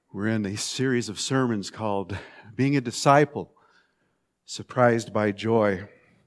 We're in a series of sermons called Being a Disciple, Surprised by Joy.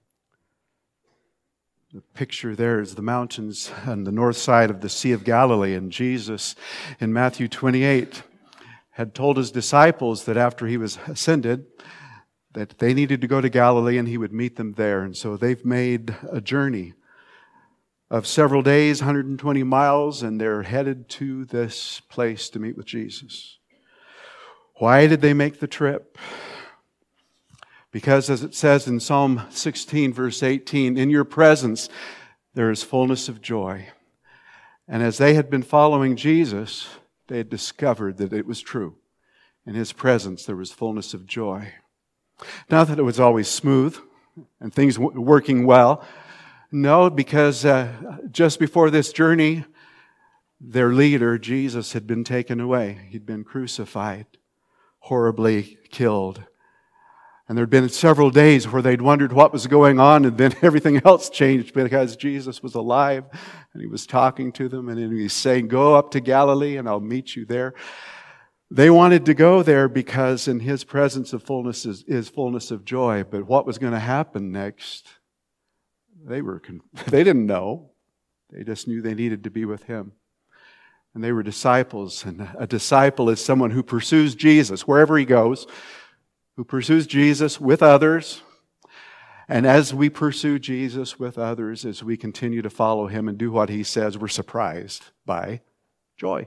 The picture there is the mountains on the north side of the Sea of Galilee, and Jesus in Matthew 28 had told his disciples that after he was ascended, that they needed to go to Galilee and he would meet them there. And so they've made a journey of several days, 120 miles, and they're headed to this place to meet with Jesus. Why did they make the trip? Because as it says in Psalm 16, verse 18, in your presence there is fullness of joy. And as they had been following Jesus, they had discovered that it was true. In his presence there was fullness of joy. Not that it was always smooth and things working well. No, because just before this journey, their leader, Jesus, had been taken away. He'd been crucified, horribly killed. And there had been several days where they'd wondered what was going on, and then everything else changed because Jesus was alive, and he was talking to them, and he was saying, go up to Galilee, and I'll meet you there. They wanted to go there because in his presence of fullness is fullness of joy. But what was going to happen next? They didn't know. They just knew they needed to be with him. And they were disciples. And a disciple is someone who pursues Jesus wherever he goes, who pursues Jesus with others. And as we pursue Jesus with others, as we continue to follow him and do what he says, we're surprised by joy.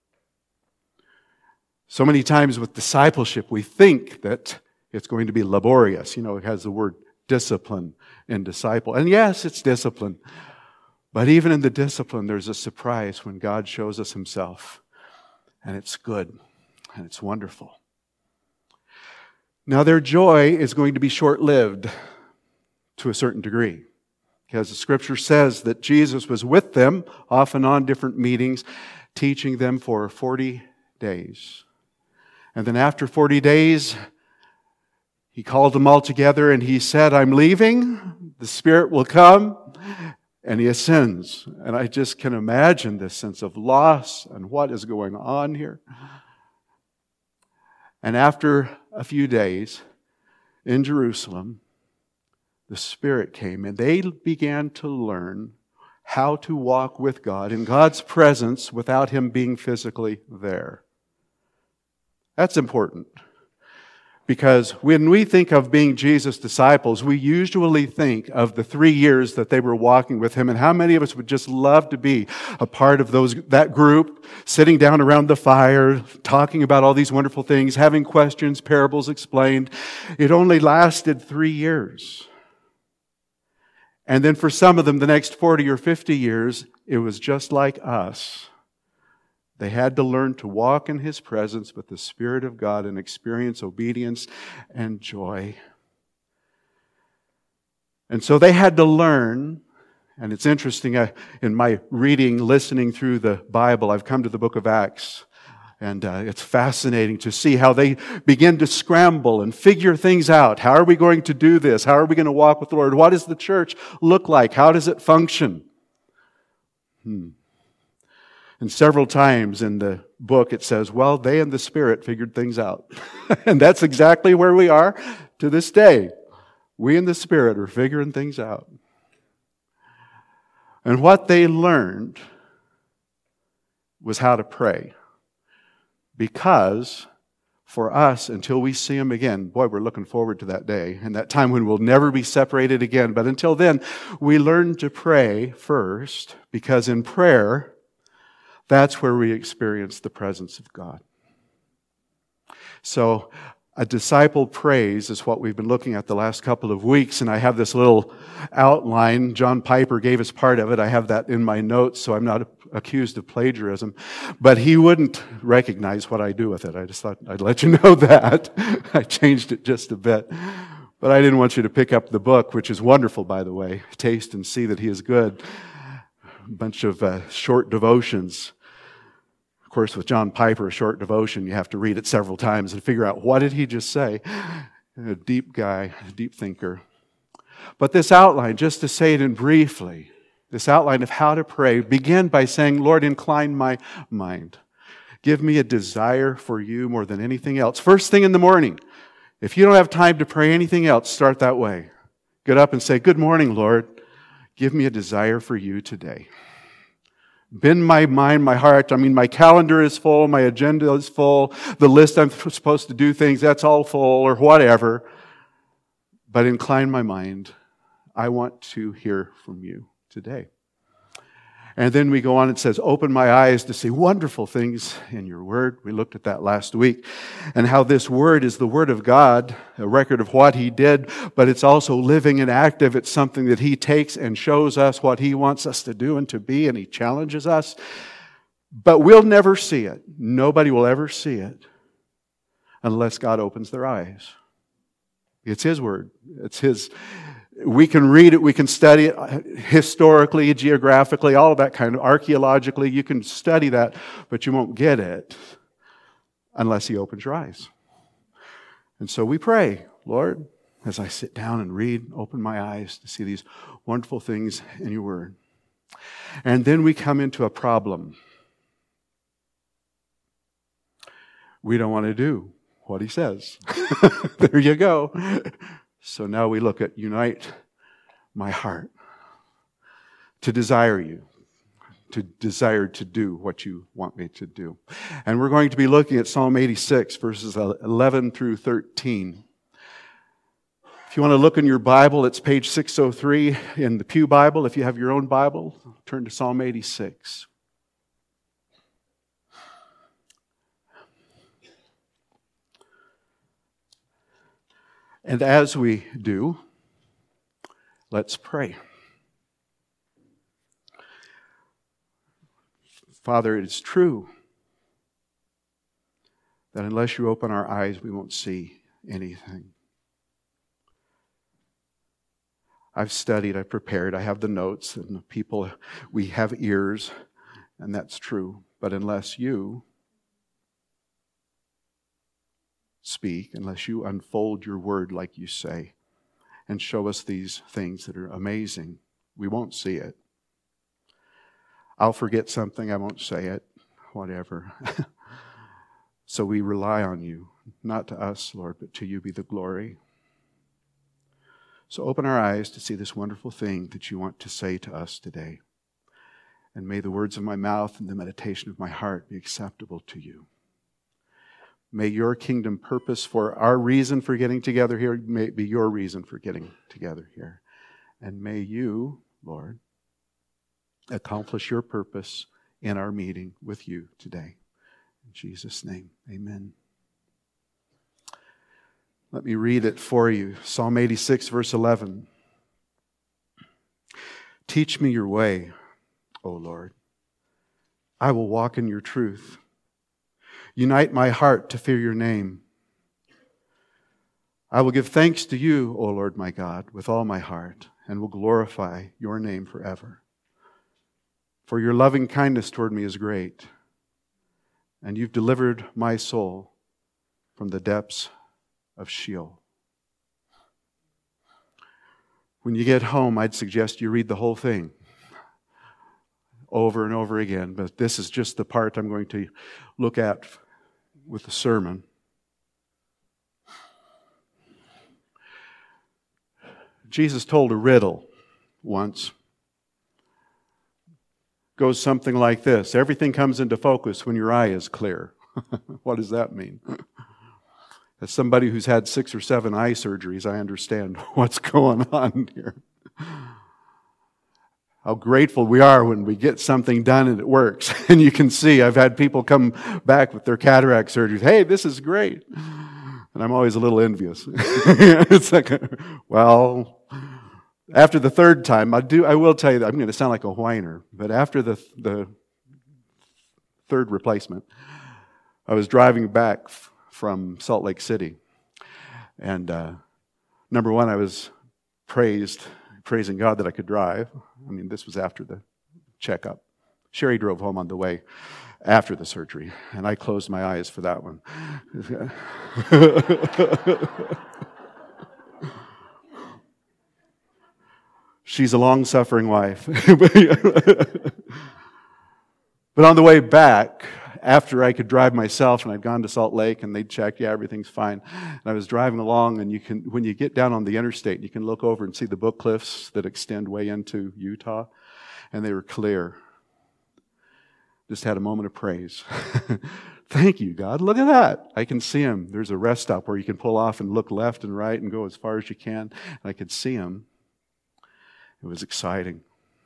So many times with discipleship, we think that it's going to be laborious. You know, it has the word discipline in disciple. And yes, it's discipline. But even in the discipline, there's a surprise when God shows us himself. And it's good. And it's wonderful. Now, their joy is going to be short-lived to a certain degree. Because the scripture says that Jesus was with them, off and on different meetings, teaching them for 40 days. And then after 40 days, he called them all together and he said, I'm leaving, the Spirit will come, and he ascends. And I just can imagine this sense of loss and what is going on here. And after a few days in Jerusalem, the Spirit came and they began to learn how to walk with God in God's presence without him being physically there. That's important. Because when we think of being Jesus' disciples, we usually think of the 3 years that they were walking with him. And how many of us would just love to be a part of that group, sitting down around the fire, talking about all these wonderful things, having questions, parables explained. It only lasted 3 years. And then for some of them, the next 40 or 50 years, it was just like us. They had to learn to walk in his presence with the Spirit of God and experience obedience and joy. And so they had to learn, and it's interesting, in my reading, listening through the Bible, I've come to the book of Acts, and it's fascinating to see how they begin to scramble and figure things out. How are we going to do this? How are we going to walk with the Lord? What does the church look like? How does it function? And several times in the book it says, well, they and the Spirit figured things out. And that's exactly where we are to this day. We and the Spirit are figuring things out. And what they learned was how to pray. Because for us, until we see him again, boy, we're looking forward to that day and that time when we'll never be separated again. But until then, we learn to pray first, because in prayer, that's where we experience the presence of God. So, a disciple prays is what we've been looking at the last couple of weeks, and I have this little outline. John Piper gave us part of it. I have that in my notes, so I'm not accused of plagiarism. But he wouldn't recognize what I do with it. I just thought I'd let you know that. I changed it just a bit. But I didn't want you to pick up the book, which is wonderful, by the way. Taste and see that he is good. A bunch of short devotions. Of course, with John Piper, a short devotion, you have to read it several times and figure out, what did he just say? A deep guy, a deep thinker. But this outline, just to say it in briefly, this outline of how to pray, begin by saying, Lord, incline my mind. Give me a desire for you more than anything else. First thing in the morning. If you don't have time to pray anything else, start that way. Get up and say, good morning, Lord. Give me a desire for you today. Bend my mind, my heart. My calendar is full. My agenda is full. The list I'm supposed to do things, that's all full or whatever. But incline my mind. I want to hear from you today. And then we go on, it says, open my eyes to see wonderful things in your word. We looked at that last week. And how this word is the word of God, a record of what he did, but it's also living and active. It's something that he takes and shows us what he wants us to do and to be, and he challenges us. But we'll never see it. Nobody will ever see it unless God opens their eyes. It's his word. It's his. We can read it, we can study it historically, geographically, all of that kind of, archaeologically. You can study that, but you won't get it unless he opens your eyes. And so we pray, Lord, as I sit down and read, open my eyes to see these wonderful things in your word. And then we come into a problem. We don't want to do what he says. There you go. So now we look at unite my heart to desire you, to desire to do what you want me to do. And we're going to be looking at Psalm 86, verses 11 through 13. If you want to look in your Bible, it's page 603 in the Pew Bible. If you have your own Bible, turn to Psalm 86. And as we do, let's pray. Father, it is true that unless you open our eyes, we won't see anything. I've studied, I've prepared, I have the notes, and the people, we have ears, and that's true. But unless you speak, unless you unfold your word like you say and show us these things that are amazing, we won't see it. I'll forget something, I won't say it, whatever. So we rely on you, not to us, Lord, but to you be the glory. So open our eyes to see this wonderful thing that you want to say to us today. And may the words of my mouth and the meditation of my heart be acceptable to you. May your kingdom purpose for our reason for getting together here may be your reason for getting together here. And may you, Lord, accomplish your purpose in our meeting with you today. In Jesus' name, amen. Let me read it for you. Psalm 86, verse 11. Teach me your way, O Lord. I will walk in your truth. Unite my heart to fear your name. I will give thanks to you, O Lord my God, with all my heart, and will glorify your name forever. For your loving kindness toward me is great, and you've delivered my soul from the depths of Sheol. When you get home, I'd suggest you read the whole thing over and over again, but this is just the part I'm going to look at with the sermon. Jesus told a riddle once. Goes something like this. Everything comes into focus when your eye is clear. What does that mean? As somebody who's had 6 or 7 eye surgeries, I understand what's going on here. How grateful we are when we get something done and it works. And you can see, I've had people come back with their cataract surgeries. Hey, this is great. And I'm always a little envious. It's like, well, after the third time, I will tell you that I'm going to sound like a whiner, but after the third replacement, I was driving back from Salt Lake City. And number one, I was praising God that I could drive. I mean, this was after the checkup. Sherry drove home on the way after the surgery, and I closed my eyes for that one. She's a long-suffering wife. But on the way back, after I could drive myself, and I'd gone to Salt Lake, and they'd checked, yeah, everything's fine. And I was driving along, and when you get down on the interstate, you can look over and see the book cliffs that extend way into Utah, and they were clear. Just had a moment of praise. Thank you, God. Look at that. I can see him. There's a rest stop where you can pull off and look left and right and go as far as you can. And I could see him. It was exciting.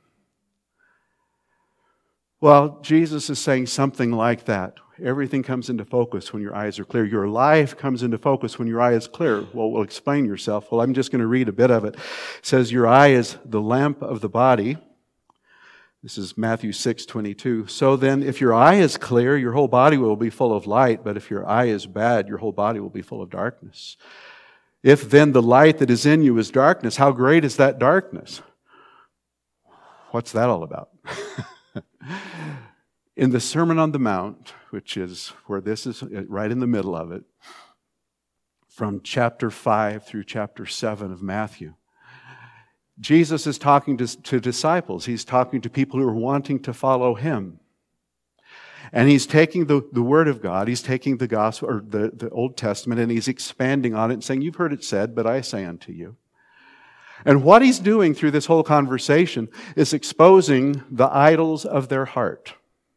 Well, Jesus is saying something like that. Everything comes into focus when your eyes are clear. Your life comes into focus when your eye is clear. Well, explain yourself. Well, I'm just going to read a bit of it. It says, your eye is the lamp of the body. This is Matthew 6:22. So then, if your eye is clear, your whole body will be full of light. But if your eye is bad, your whole body will be full of darkness. If then the light that is in you is darkness, how great is that darkness? What's that all about? In the Sermon on the Mount, which is where this is right in the middle of it, from chapter 5 through chapter 7 of Matthew, Jesus is talking to disciples. He's talking to people who are wanting to follow him. And he's taking the Word of God, he's taking the Gospel, or the Old Testament, and he's expanding on it and saying, you've heard it said, but I say unto you. And what he's doing through this whole conversation is exposing the idols of their heart.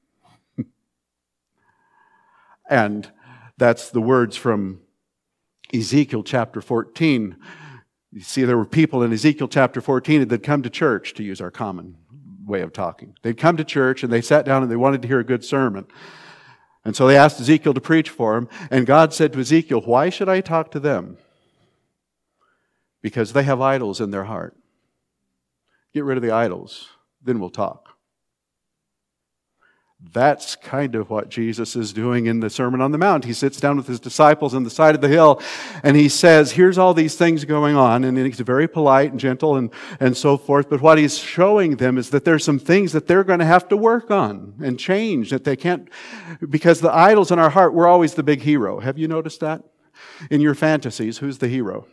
And that's the words from Ezekiel chapter 14. You see, there were people in Ezekiel chapter 14 that had come to church, to use our common way of talking. They'd come to church and they sat down and they wanted to hear a good sermon. And so they asked Ezekiel to preach for them. And God said to Ezekiel, why should I talk to them? Because they have idols in their heart. Get rid of the idols, then we'll talk. That's kind of what Jesus is doing in the Sermon on the Mount. He sits down with his disciples on the side of the hill, and he says, here's all these things going on, and he's very polite and gentle and so forth, but what he's showing them is that there's some things that they're going to have to work on and change, that they can't, because the idols in our heart, we're always the big hero. Have you noticed that? In your fantasies, who's the hero?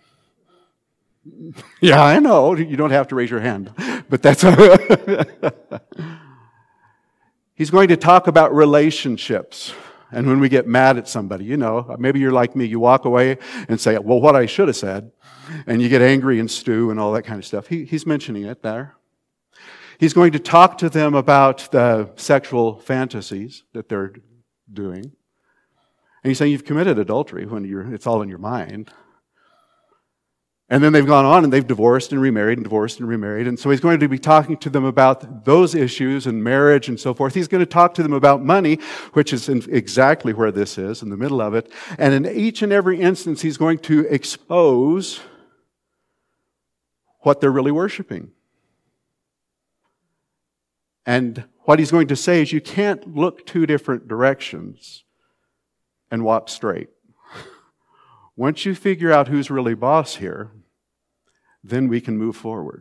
Yeah, I know. You don't have to raise your hand, but that's... He's going to talk about relationships. And when we get mad at somebody, maybe you're like me, you walk away and say, well, what I should have said. And you get angry and stew and all that kind of stuff. He's mentioning it there. He's going to talk to them about the sexual fantasies that they're doing. And he's saying you've committed adultery when it's all in your mind. And then they've gone on and they've divorced and remarried and divorced and remarried. And so he's going to be talking to them about those issues and marriage and so forth. He's going to talk to them about money, which is exactly where this is, in the middle of it. And in each and every instance, he's going to expose what they're really worshiping. And what he's going to say is you can't look two different directions and walk straight. Once you figure out who's really boss here, then we can move forward.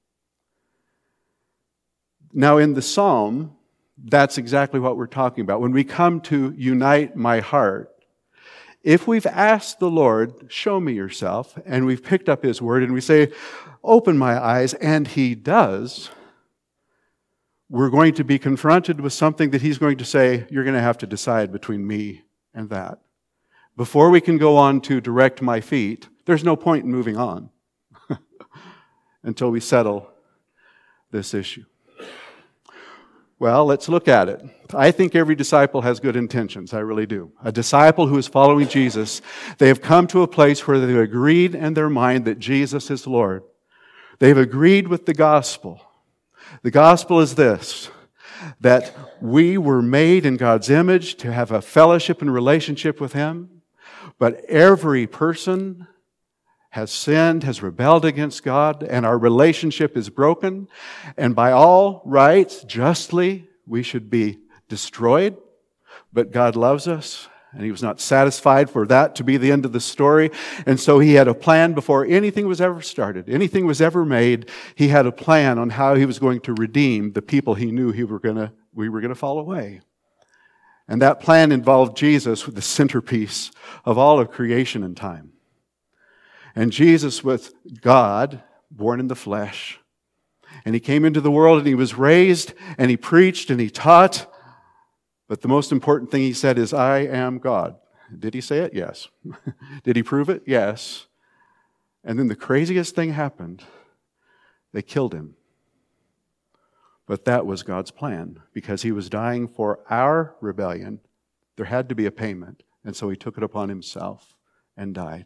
Now in the psalm, that's exactly what we're talking about. When we come to unite my heart, if we've asked the Lord, show me yourself, and we've picked up his word and we say, open my eyes, and he does, we're going to be confronted with something that he's going to say, you're going to have to decide between me and that. Before we can go on to direct my feet, there's no point in moving on until we settle this issue. Well, let's look at it. I think every disciple has good intentions. I really do. A disciple who is following Jesus, they have come to a place where they've agreed in their mind that Jesus is Lord. They've agreed with the gospel. The gospel is this, that we were made in God's image to have a fellowship and relationship with him. But every person has sinned, has rebelled against God, and our relationship is broken. And by all rights, justly, we should be destroyed. But God loves us, and he was not satisfied for that to be the end of the story. And so he had a plan before anything was ever started, anything was ever made. He had a plan on how he was going to redeem the people he knew we were going to fall away. And that plan involved Jesus with the centerpiece of all of creation and time. And Jesus was God, born in the flesh. And he came into the world and he was raised and he preached and he taught. But the most important thing he said is, I am God. Did he say it? Yes. Did he prove it? Yes. And then the craziest thing happened. They killed him. But that was God's plan, because he was dying for our rebellion. There had to be a payment, and so he took it upon himself and died.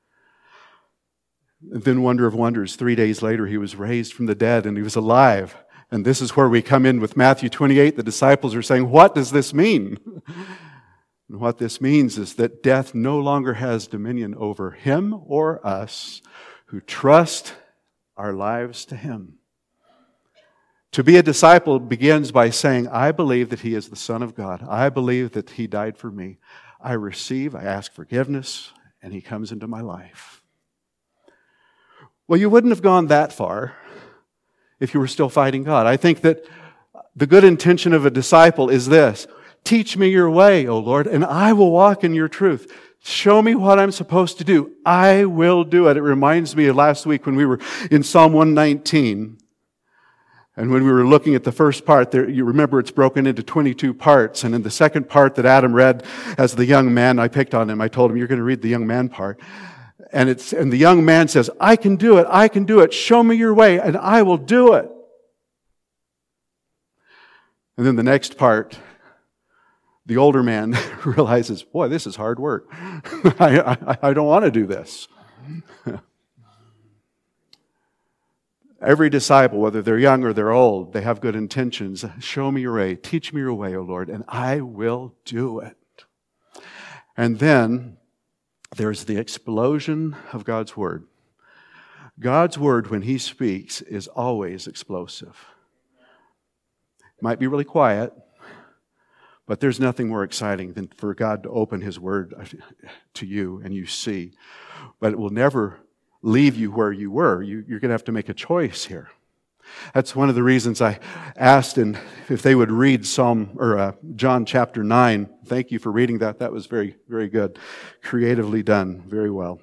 And then, wonder of wonders, 3 days later he was raised from the dead and he was alive. And this is where we come in with Matthew 28. The disciples are saying, what does this mean? And what this means is that death no longer has dominion over him or us who trust our lives to him. To be a disciple begins by saying, I believe that he is the Son of God. I believe that he died for me. I receive, I ask forgiveness, and he comes into my life. Well, you wouldn't have gone that far if you were still fighting God. I think that the good intention of a disciple is this: teach me your way, O Lord, and I will walk in your truth. Show me what I'm supposed to do. I will do it. It reminds me of last week when we were in Psalm 119. And when we were looking at the first part, there, you remember it's broken into 22 parts. And in the second part that Adam read as the young man, I picked on him. I told him, you're going to read the young man part. And the young man says, I can do it. I can do it. Show me your way and I will do it. And then the next part, the older man realizes, boy, this is hard work. I don't want to do this. Every disciple, whether they're young or they're old, they have good intentions. Show me your way. Teach me your way, O Lord, and I will do it. And then there's the explosion of God's Word. God's Word, when He speaks, is always explosive. It might be really quiet, but there's nothing more exciting than for God to open His Word to you and you see. But it will never leave you where you were. You're going to have to make a choice here. That's one of the reasons I asked if they would read John chapter 9. Thank you for reading that. That was very, very good. Creatively done. Very well.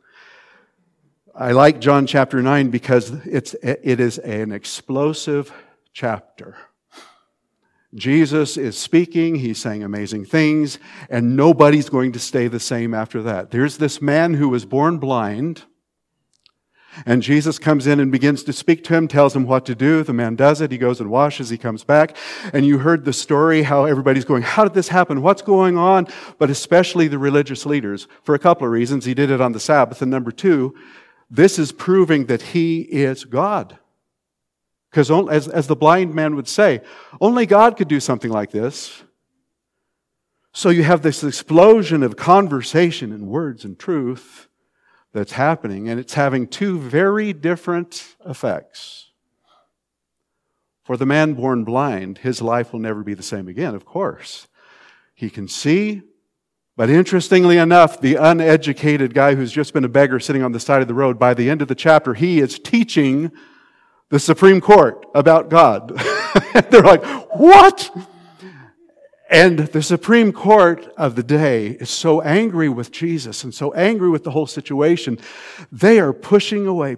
I like John chapter 9 because it is an explosive chapter. Jesus is speaking, he's saying amazing things, and nobody's going to stay the same after that. There's this man who was born blind, and Jesus comes in and begins to speak to him, tells him what to do. The man does it. He goes and washes. He comes back. And you heard the story, how everybody's going, how did this happen? What's going on? But especially the religious leaders, for a couple of reasons. He did it on the Sabbath. And number two, this is proving that he is God. Because as the blind man would say, only God could do something like this. So you have this explosion of conversation and words and truth that's happening, and it's having two very different effects. For the man born blind, his life will never be the same again, of course. He can see, but interestingly enough, the uneducated guy who's just been a beggar sitting on the side of the road, by the end of the chapter, he is teaching the Supreme Court about God. They're like, what? And the Supreme Court of the day is so angry with Jesus and so angry with the whole situation, they are pushing away.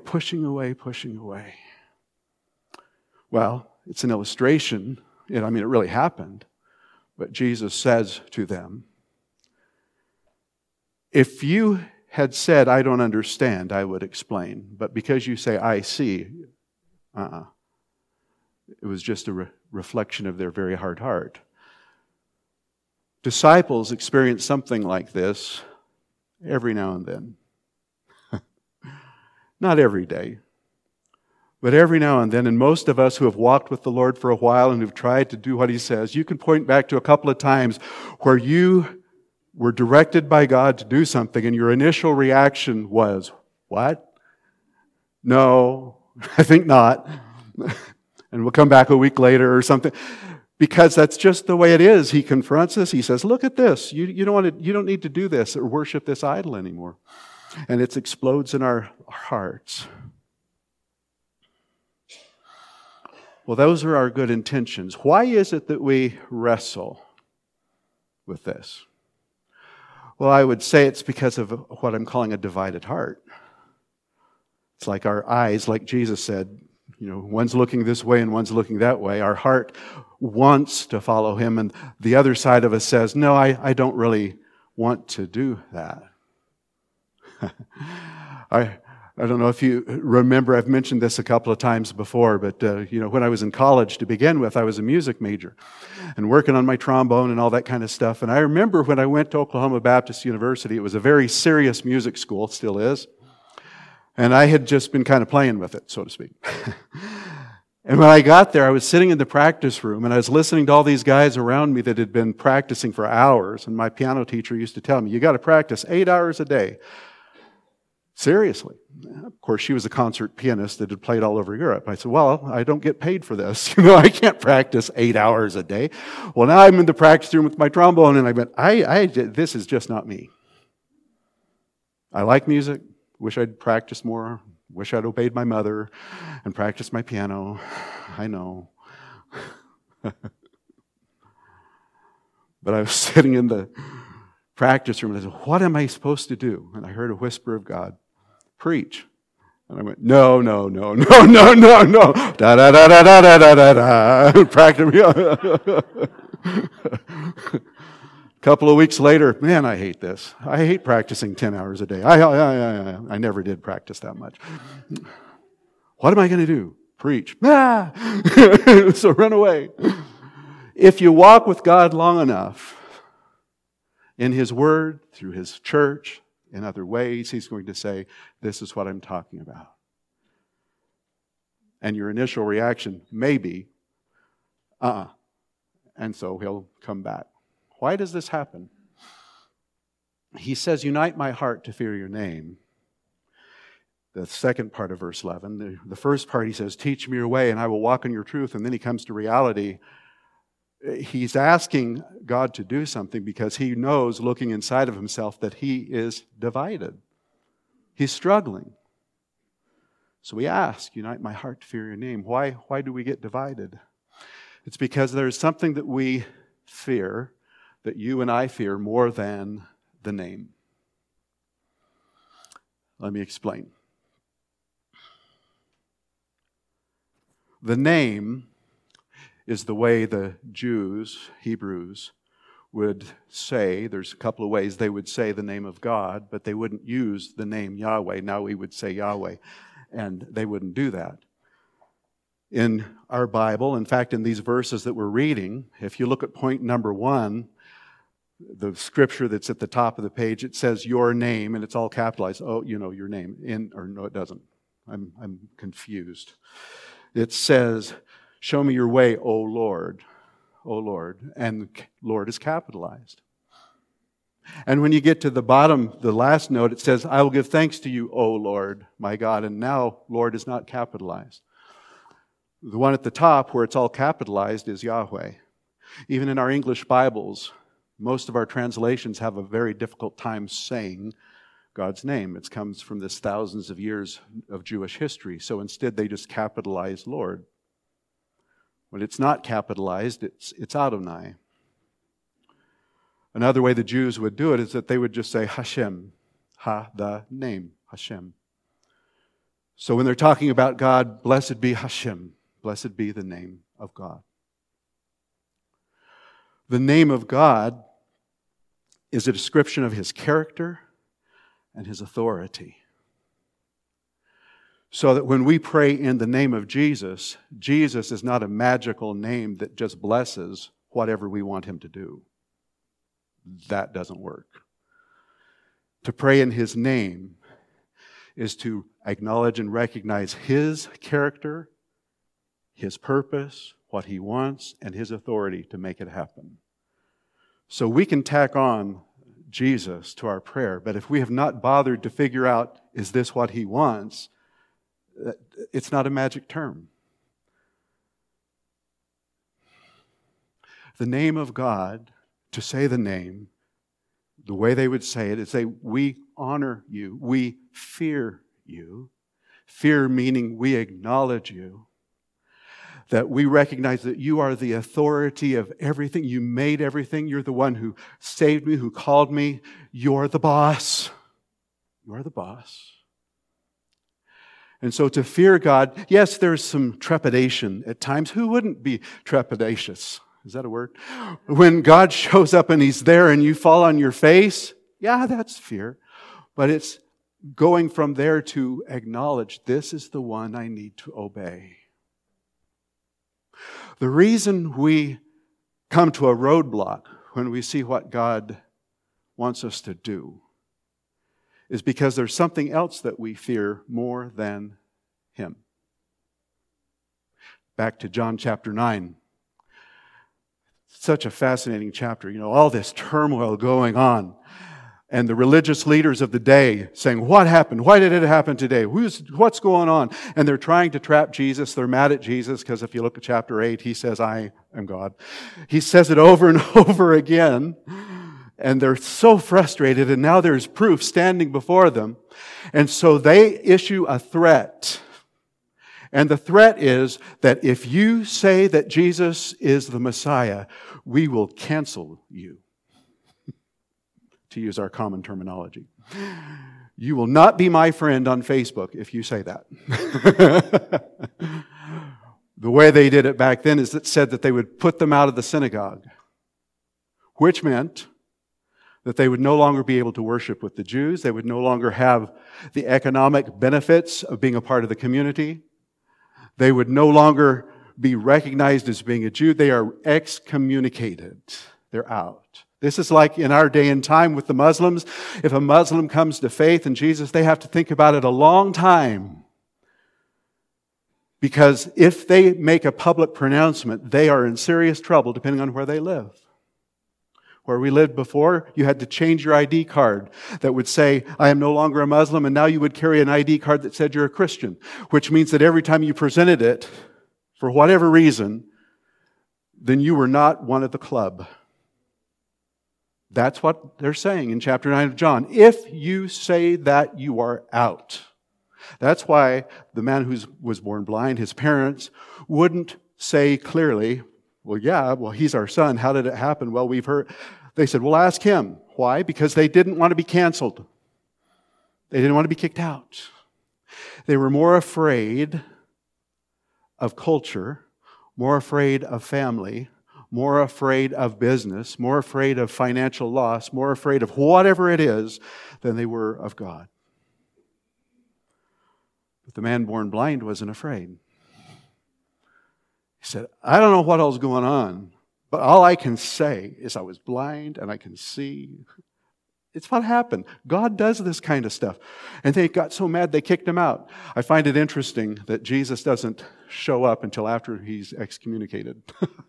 Well, it's an illustration. It really happened. But Jesus says to them, if you had said, I don't understand, I would explain. But because you say, I see, it was just a reflection of their very hard heart. Disciples experience something like this every now and then. Not every day, but every now and then. And most of us who have walked with the Lord for a while and who've tried to do what He says, you can point back to a couple of times where you were directed by God to do something and your initial reaction was, what? No, I think not. And we'll come back a week later or something. Because that's just the way it is. He confronts us. He says, look at this. You don't need to do this or worship this idol anymore. And it explodes in our hearts. Well, those are our good intentions. Why is it that we wrestle with this? Well, I would say it's because of what I'm calling a divided heart. It's like our eyes, like Jesus said, One's looking this way and one's looking that way. Our heart wants to follow Him, and the other side of us says, no, I don't really want to do that. I don't know if you remember, I've mentioned this a couple of times before, but when I was in college to begin with, I was a music major and working on my trombone and all that kind of stuff. And I remember when I went to Oklahoma Baptist University, it was a very serious music school, still is. And I had just been kind of playing with it, so to speak. And when I got there, I was sitting in the practice room and I was listening to all these guys around me that had been practicing for hours. And my piano teacher used to tell me, you got to practice 8 hours a day. Seriously. Of course, she was a concert pianist that had played all over Europe. I said, well, I don't get paid for this. I can't practice 8 hours a day. Well, now I'm in the practice room with my trombone, and I went, this is just not me. I like music. Wish I'd practiced more. Wish I'd obeyed my mother and practiced my piano. I know. But I was sitting in the practice room, and I said, what am I supposed to do? And I heard a whisper of God. Preach. And I went, no. Da da da da da da da da. Practice me. A couple of weeks later, man, I hate this. I hate practicing 10 hours a day. I never did practice that much. What am I going to do? Preach. So run away. If you walk with God long enough, in His Word, through His church, in other ways, He's going to say, this is what I'm talking about. And your initial reaction may be, and so He'll come back. Why does this happen? He says, unite my heart to fear your name. The second part of verse 11. The first part, He says, teach me your way and I will walk in your truth. And then He comes to reality. He's asking God to do something because He knows, looking inside of Himself, that he is divided. He's struggling. So we ask, unite my heart to fear your name. Why do we get divided? It's because there's something that we fear, that you and I fear more than the name. Let me explain. The name is the way the Jews, Hebrews, would say, there's a couple of ways they would say the name of God, but they wouldn't use the name Yahweh. Now we would say Yahweh, and they wouldn't do that. In our Bible, in fact, in these verses that we're reading, if you look at point number 1, the scripture that's at the top of the page, it says your name, and it's all capitalized. Oh, your name. No, it doesn't. I'm confused. It says, show me your way, O Lord. O Lord. And Lord is capitalized. And when you get to the bottom, the last note, it says, I will give thanks to you, O Lord, my God. And now Lord is not capitalized. The one at the top where it's all capitalized is Yahweh. Even in our English Bibles, most of our translations have a very difficult time saying God's name. It comes from this thousands of years of Jewish history. So instead they just capitalize Lord. When it's not capitalized, it's Adonai. Another way the Jews would do it is that they would just say Hashem, the name, Hashem. So when they're talking about God, blessed be Hashem, blessed be the name of God. The name of God is a description of His character and His authority. So that when we pray in the name of Jesus, Jesus is not a magical name that just blesses whatever we want Him to do. That doesn't work. To pray in His name is to acknowledge and recognize His character, His purpose, what He wants, and His authority to make it happen. So we can tack on Jesus to our prayer, but if we have not bothered to figure out, is this what He wants, it's not a magic term. The name of God, to say the name, the way they would say it is say, we honor you, we fear you. Fear meaning we acknowledge you. That we recognize that you are the authority of everything. You made everything. You're the one who saved me, who called me. You're the boss. You're the boss. And so to fear God, yes, there's some trepidation at times. Who wouldn't be trepidatious? Is that a word? When God shows up and He's there and you fall on your face, yeah, that's fear. But it's going from there to acknowledge this is the one I need to obey. The reason we come to a roadblock when we see what God wants us to do is because there's something else that we fear more than Him. Back to John chapter 9. Such a fascinating chapter. All this turmoil going on. And the religious leaders of the day saying, what happened? Why did it happen today? What's going on? And they're trying to trap Jesus. They're mad at Jesus because if you look at chapter 8, He says, I am God. He says it over and over again. And they're so frustrated. And now there's proof standing before them. And so they issue a threat. And the threat is that if you say that Jesus is the Messiah, we will cancel you. To use our common terminology. You will not be my friend on Facebook if you say that. The way they did it back then is it said that they would put them out of the synagogue, which meant that they would no longer be able to worship with the Jews. They would no longer have the economic benefits of being a part of the community. They would no longer be recognized as being a Jew. They are excommunicated. They're out. This is like in our day and time with the Muslims. If a Muslim comes to faith in Jesus, they have to think about it a long time. Because if they make a public pronouncement, they are in serious trouble depending on where they live. Where we lived before, you had to change your ID card that would say, I am no longer a Muslim, and now you would carry an ID card that said you're a Christian, which means that every time you presented it, for whatever reason, then you were not one of the club. That's what they're saying in chapter 9 of John. If you say that, you are out. That's why the man who was born blind, his parents, wouldn't say clearly, well, he's our son. How did it happen? Well, we've heard. They said, well, ask him. Why? Because they didn't want to be canceled. They didn't want to be kicked out. They were more afraid of culture, more afraid of family, more afraid of business, more afraid of financial loss, more afraid of whatever it is than they were of God. But the man born blind wasn't afraid. He said, I don't know what else is going on, but all I can say is I was blind and I can see. It's what happened. God does this kind of stuff. And they got so mad they kicked him out. I find it interesting that Jesus doesn't show up until after he's excommunicated.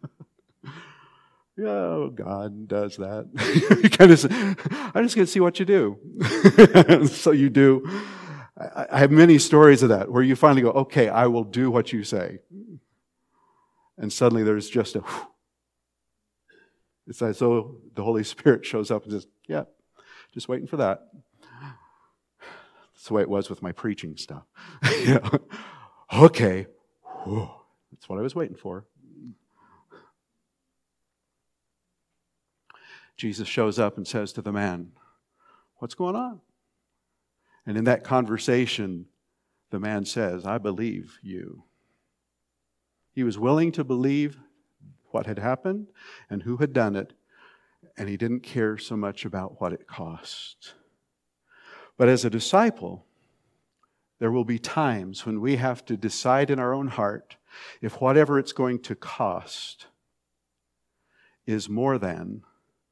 Yeah, God does that. You kind of say, I'm just going to see what you do. So you do. I have many stories of that where you finally go, okay, I will do what you say. And suddenly there's just a whew. It's as though the Holy Spirit shows up and says, yeah, just waiting for that. That's the way it was with my preaching stuff. Okay, whew. That's what I was waiting for. Jesus shows up and says to the man, what's going on? And in that conversation, the man says, I believe you. He was willing to believe what had happened and who had done it, and he didn't care so much about what it cost. But as a disciple, there will be times when we have to decide in our own heart if whatever it's going to cost is more than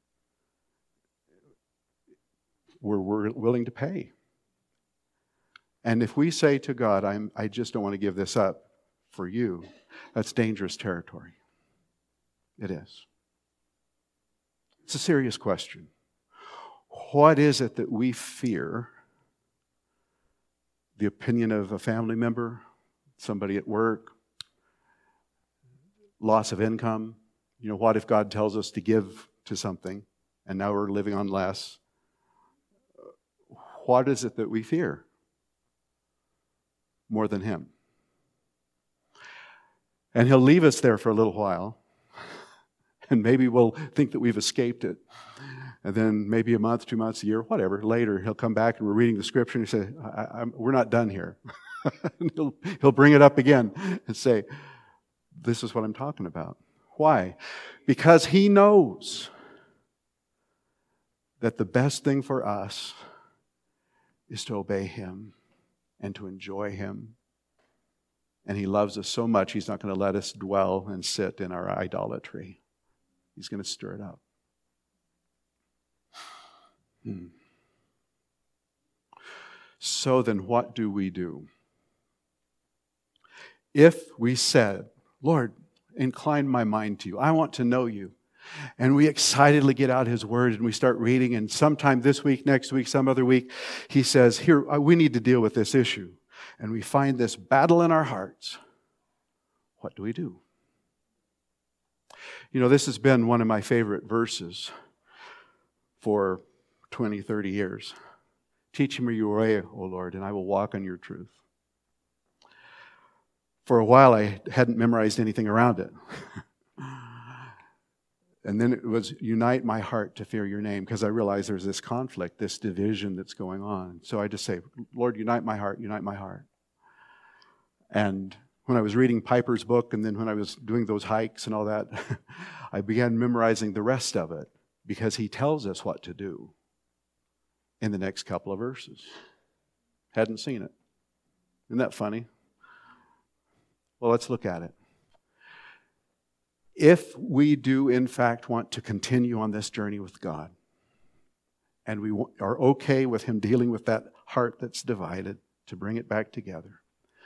we're willing to pay. And if we say to God, I just don't want to give this up for you, that's dangerous territory. It is. It's a serious question. What is it that we fear? The opinion of a family member, somebody at work, loss of income. What if God tells us to give to something and now we're living on less? What is it that we fear more than Him? And He'll leave us there for a little while. And maybe we'll think that we've escaped it. And then maybe a month, 2 months, a year, whatever. Later, He'll come back and we're reading the Scripture and He says, we're not done here. He'll bring it up again and say, this is what I'm talking about. Why? Because He knows that the best thing for us is to obey Him and to enjoy Him. And He loves us so much, He's not going to let us dwell and sit in our idolatry. He's going to stir it up. So then what do we do? If we said, Lord, incline my mind to You. I want to know You. And we excitedly get out His Word and we start reading, and sometime this week, next week, some other week, He says, here, we need to deal with this issue. And we find this battle in our hearts. What do we do? You know, this has been one of my favorite verses for 20, 30 years. Teach me Your way, O Lord, and I will walk on Your truth. For a while, I hadn't memorized anything around it. And then it was, unite my heart to fear Your name, because I realized there's this conflict, this division that's going on. So I just say, Lord, unite my heart, unite my heart. And when I was reading Piper's book, and then when I was doing those hikes and all that, I began memorizing the rest of it, because he tells us what to do in the next couple of verses. Hadn't seen it. Isn't that funny? Well, let's look at it. If we do, in fact, want to continue on this journey with God, and we are okay with Him dealing with that heart that's divided to bring it back together,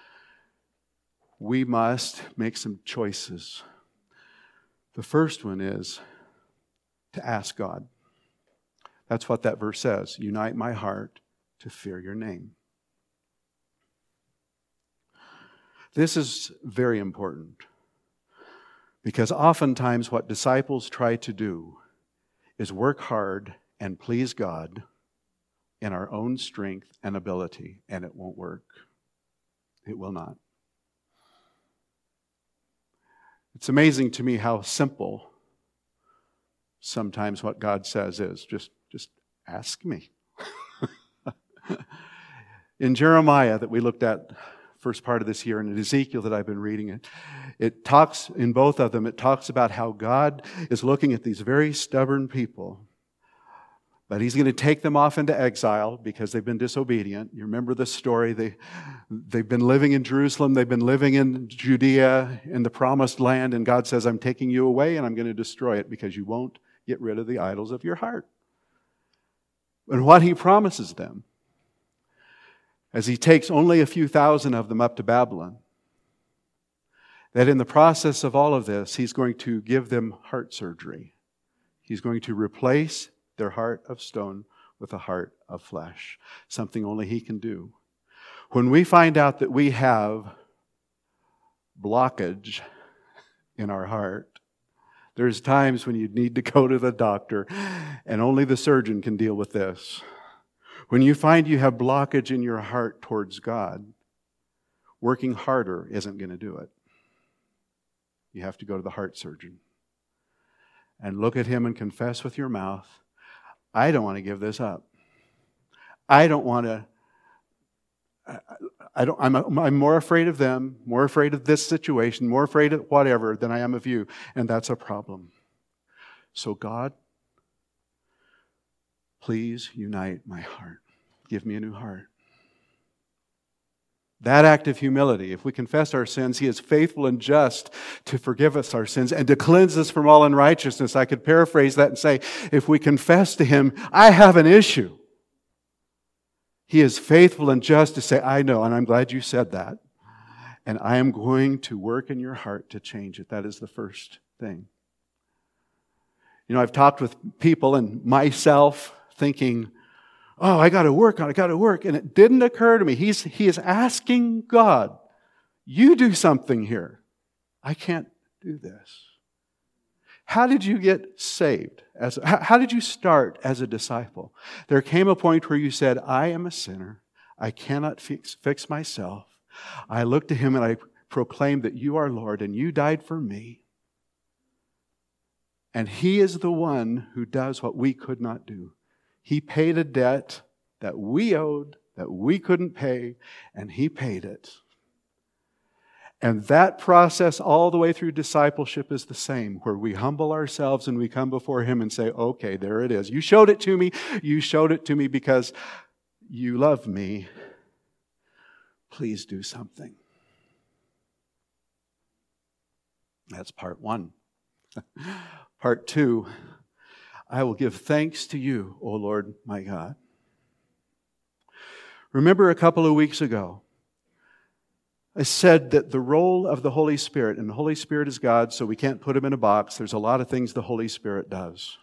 we must make some choices. The first one is to ask God. That's what that verse says. Unite my heart to fear Your name. This is very important, because oftentimes what disciples try to do is work hard and please God in our own strength and ability, and it won't work. It will not. It's amazing to me how simple sometimes what God says is. Just ask me. In Jeremiah that we looked at first part of this year, and in Ezekiel that I've been reading, it talks, in both of them, it talks about how God is looking at these very stubborn people, but He's going to take them off into exile because they've been disobedient. You remember the story. They've been living in Jerusalem. They've been living in Judea, in the promised land, and God says, I'm taking you away and I'm going to destroy it because you won't get rid of the idols of your heart. And what He promises them, as He takes only a few thousand of them up to Babylon, that in the process of all of this, He's going to give them heart surgery. He's going to replace their heart of stone with a heart of flesh, something only He can do. When we find out that we have blockage in our heart, there's times when you need to go to the doctor, and only the surgeon can deal with this. When you find you have blockage in your heart towards God, working harder isn't going to do it. You have to go to the heart surgeon and look at him and confess with your mouth, I don't want to give this up. I don't want to. I'm more afraid of them, more afraid of this situation, more afraid of whatever than I am of you. And that's a problem. So God, please unite my heart. Give me a new heart. That act of humility, if we confess our sins, He is faithful and just to forgive us our sins and to cleanse us from all unrighteousness. I could paraphrase that and say, if we confess to Him, I have an issue, He is faithful and just to say, I know, and I'm glad you said that. And I am going to work in your heart to change it. That is the first thing. You know, I've talked with people and myself thinking, oh, I got to work on it, I got to work. And it didn't occur to me. He is asking God, you do something here. I can't do this. How did you get saved? How did you start as a disciple? There came a point where you said, I am a sinner. I cannot fix myself. I look to Him and I proclaim that you are Lord and you died for me. And He is the one who does what we could not do. He paid a debt that we owed that we couldn't pay, and He paid it. And that process all the way through discipleship is the same, where we humble ourselves and we come before Him and say, okay, there it is. You showed it to me. You showed it to me because you love me. Please do something. That's part one. Part two, I will give thanks to you, O Lord my God. Remember a couple of weeks ago, I said that the role of the Holy Spirit, and the Holy Spirit is God, so we can't put Him in a box. There's a lot of things the Holy Spirit does.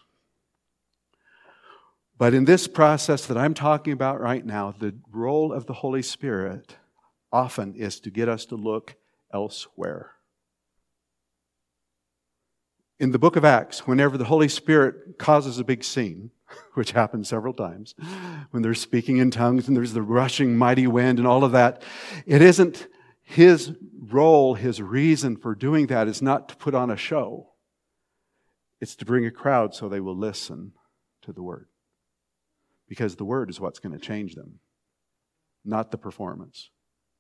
But in this process that I'm talking about right now, the role of the Holy Spirit often is to get us to look elsewhere. In the book of Acts, whenever the Holy Spirit causes a big scene, which happens several times, when they're speaking in tongues and there's the rushing mighty wind and all of that, it isn't His role, His reason for doing that is not to put on a show. It's to bring a crowd so they will listen to the Word. Because the Word is what's going to change them, not the performance.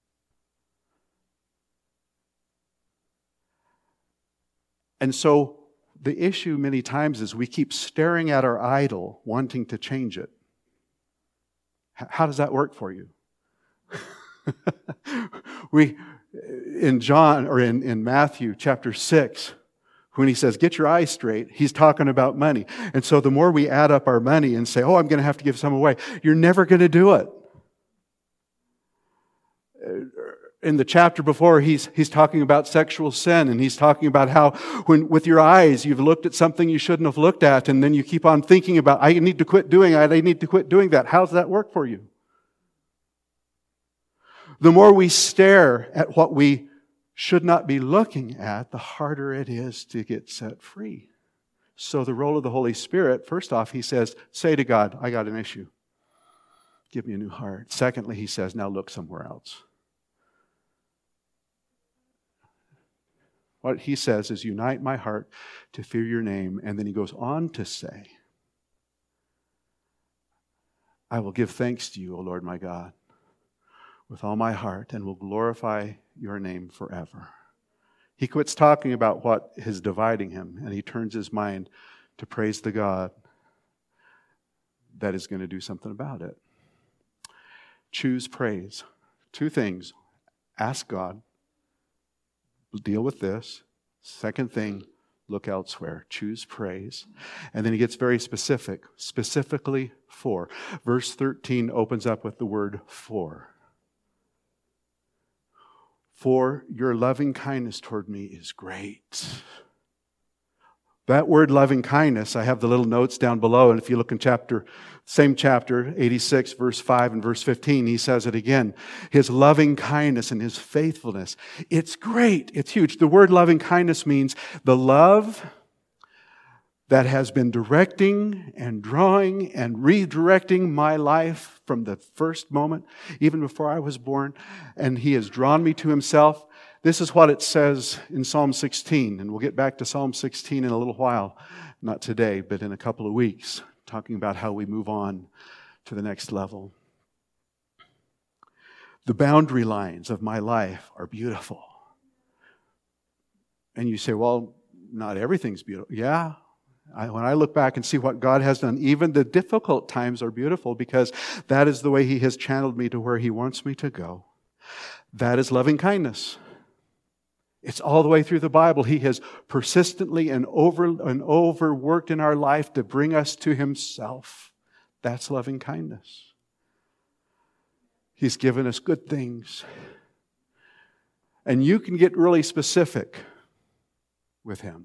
And so the issue many times is we keep staring at our idol, wanting to change it. How does that work for you? In Matthew chapter 6, when He says, get your eyes straight, He's talking about money. And so the more we add up our money and say, I'm going to have to give some away, you're never going to do it. In the chapter before, he's talking about sexual sin, and he's talking about how when with your eyes you've looked at something you shouldn't have looked at, and then you keep on thinking about, I need to quit doing it, I need to quit doing that. How does that work for you? The more we stare at what we should not be looking at, the harder it is to get set free. So the role of the Holy Spirit, first off, He says, say to God, I got an issue. Give me a new heart. Secondly, He says, now look somewhere else. What He says is, unite my heart to fear your name. And then He goes on to say, I will give thanks to you, O Lord my God, with all my heart, and will glorify your name forever. He quits talking about what is dividing him, and he turns his mind to praise the God that is going to do something about it. Choose praise. Two things. Ask God. Deal with this. Second thing, look elsewhere. Choose praise. And then he gets very specific. Specifically for. Verse 13 opens up with the word for. For your loving kindness toward me is great. That word loving kindness, I have the little notes down below, and if you look in same chapter, 86, verse 5 and verse 15, he says it again. His loving kindness and His faithfulness. It's great. It's huge. The word loving kindness means the love that has been directing and drawing and redirecting my life from the first moment, even before I was born, and He has drawn me to Himself. This is what it says in Psalm 16, and we'll get back to Psalm 16 in a little while. Not today, but in a couple of weeks, talking about how we move on to the next level. The boundary lines of my life are beautiful. And you say, well, not everything's beautiful. Yeah. When I look back and see what God has done, even the difficult times are beautiful because that is the way He has channeled me to where He wants me to go. That is loving kindness. It's all the way through the Bible. He has persistently and overworked in our life to bring us to Himself. That's loving kindness. He's given us good things. And you can get really specific with Him.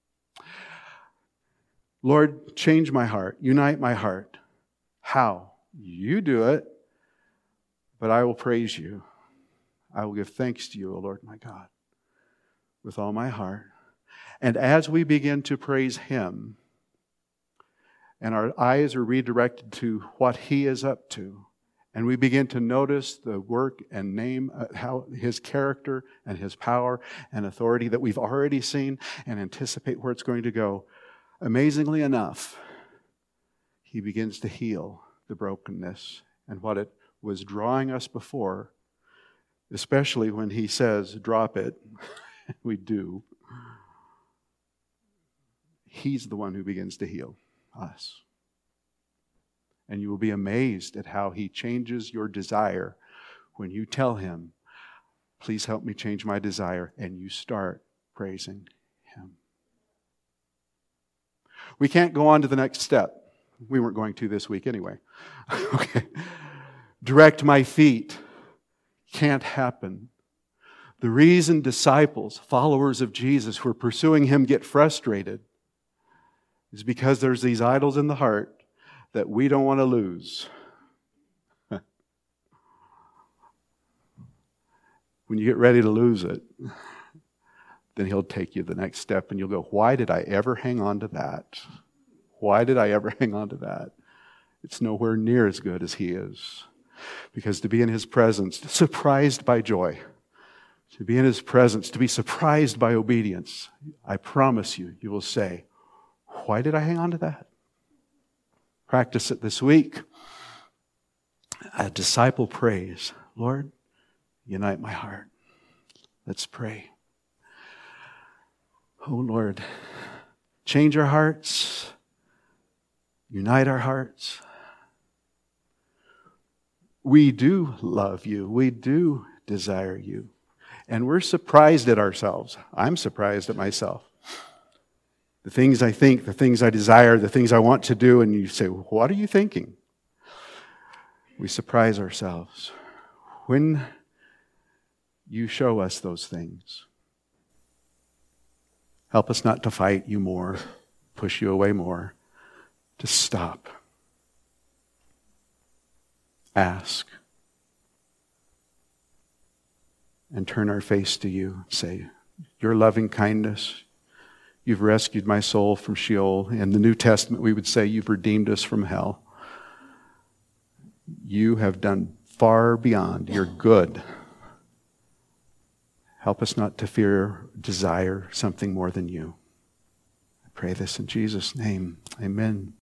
Lord, change my heart. Unite my heart. How? You do it, but I will praise you. I will give thanks to you, O Lord my God, with all my heart. And as we begin to praise Him, and our eyes are redirected to what He is up to, and we begin to notice the work and name, how His character and His power and authority that we've already seen, and anticipate where it's going to go, amazingly enough, He begins to heal the brokenness and what it was drawing us before, especially when he says, drop it, we do. He's the one who begins to heal us. And you will be amazed at how he changes your desire when you tell him, please help me change my desire, and you start praising him. We can't go on to the next step. We weren't going to this week anyway. Okay. Direct my feet. Can't happen. The reason disciples, followers of Jesus who are pursuing him get frustrated is because there's these idols in the heart that we don't want to lose. When you get ready to lose it, then he'll take you the next step and you'll go, why did I ever hang on to that? Why did I ever hang on to that? It's nowhere near as good as he is. Because to be in his presence, surprised by joy, to be in his presence, to be surprised by obedience, I promise you, you will say, why did I hang on to that? Practice it this week. A disciple prays, Lord, unite my heart. Let's pray. Oh Lord, change our hearts. Unite our hearts. We do love you. We do desire you. And we're surprised at ourselves. I'm surprised at myself. The things I think, the things I desire, the things I want to do, and you say, what are you thinking? We surprise ourselves. When you show us those things, help us not to fight you more, push you away more, to stop. Ask. And turn our face to you. Say, your loving kindness, you've rescued my soul from Sheol. In the New Testament, we would say you've redeemed us from hell. You have done far beyond. You're good. Help us not to fear, desire something more than you. I pray this in Jesus' name. Amen.